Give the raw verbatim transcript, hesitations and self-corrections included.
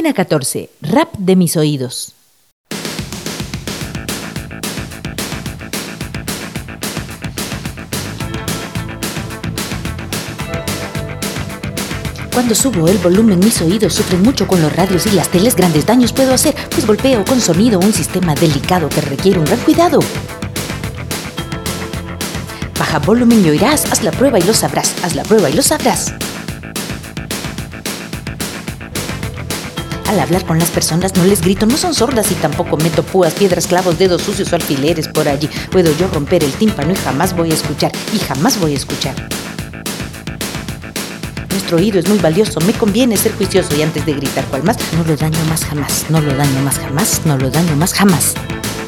Escena catorce. Rap de mis oídos. Cuando subo el volumen, mis oídos sufren mucho con los radios y las teles. Grandes daños puedo hacer, pues golpeo con sonido un sistema delicado que requiere un gran cuidado. Baja volumen y oirás, haz la prueba y lo sabrás, haz la prueba y lo sabrás. Al hablar con las personas no les grito, no son sordas y tampoco meto púas, piedras, clavos, dedos sucios o alfileres por allí. Puedo yo romper el tímpano y jamás voy a escuchar, y jamás voy a escuchar. Nuestro oído es muy valioso, me conviene ser juicioso y antes de gritar cual más, no lo daño más jamás, no lo daño más jamás, no lo daño más jamás.